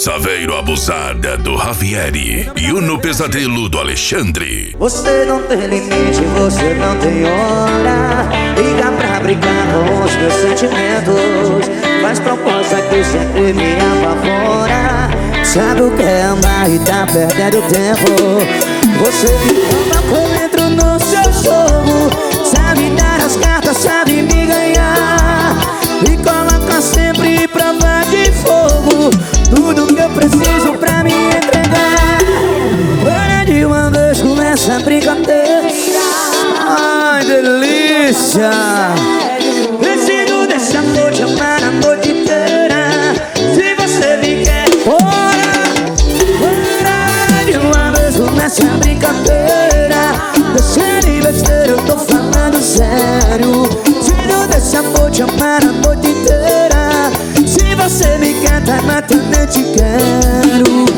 Saveiro Abusada do Javieri e o No Pesadelo do Alexandre. Você não tem limite, você não tem hora. Liga pra brincar com os meus sentimentos. Faz proposta que sempre me apavora. Sabe o que é amar e tá perdendo tempo. Você me ama como entro no seu jogo. Sabe dar as cartas, sabe me ganhar. E coloca sempre prova de fogo. Tudo que eu preciso pra me entregar. Para de uma vez, começa a brincadeira. Ai, delícia. Preciso desse amor, te amar a noite inteira. Se você me quer, bora. Para de uma vez, começa a brincadeira. Deixa de besteira, eu tô falando sério. Preciso desse amor, te amar a noite inteira. Se você me quer, tá matando, eu te quero.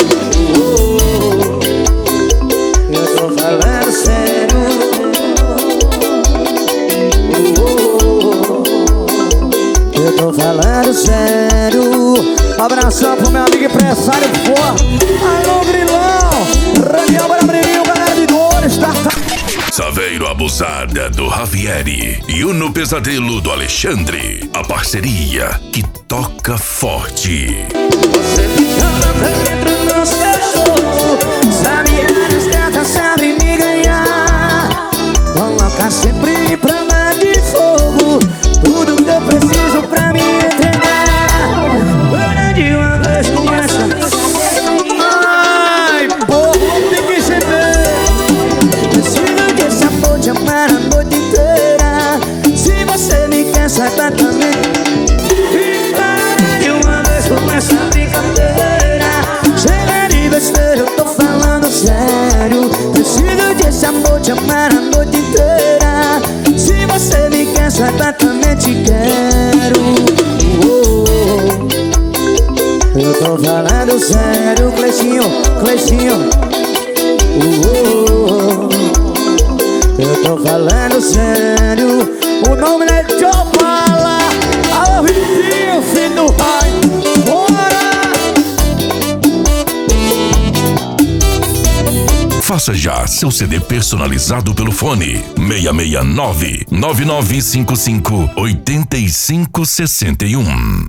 Eu tô falando sério. Eu tô falando sério. Abração pro meu amigo empresário Alô, Grilão, Raniel Barabrinho, galera de Dores, tá? Saveiro Abusada do Javieri e o No Pesadelo do Alexandre. A parceria que toca forte. Você me ama pra dentro no seu jogo. Sabe as cartas, sabe me ganhar. Coloca sempre prova de fogo. Tudo que eu preciso pra me entregar. Para de uma vez, começa. Ai, povo, tem que receber. Preciso que esse amor te amar a noite inteira. Se você me quer, saiba também. E para de uma vez, começa a brincadeira. Chega de besteira, eu tô falando sério. Preciso desse amor, te amar a noite inteira. Se você me quer, saiba também te quero. Eu tô falando sério, Cleicinho, Cleicinho. Eu tô falando sério. O nome é Jopala. Alô, Ritinho, filho do raio. Faça já seu CD personalizado pelo fone 669 9955 8561.